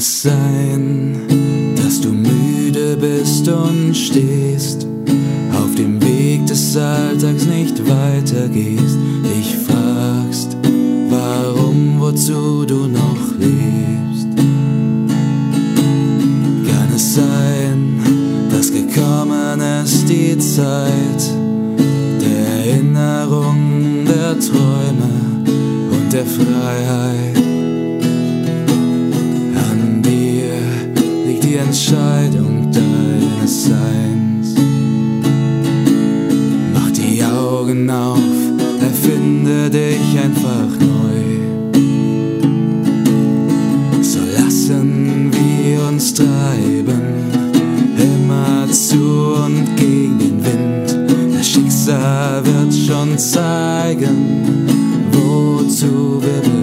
es sein, dass du müde bist und stehst, auf dem Weg des Alltags nicht weitergehst, dich fragst, warum, wozu du noch lebst? Kann es sein, dass gekommen ist die Zeit der Erinnerung, der Träume und der Freiheit? An dir liegt die Entscheidung deines Seins. Mach die Augen auf, erfinde dich einfach neu. So lassen wir uns treiben, immer zu und gegen den Wind. Das Schicksal wird schon zeigen, wozu wir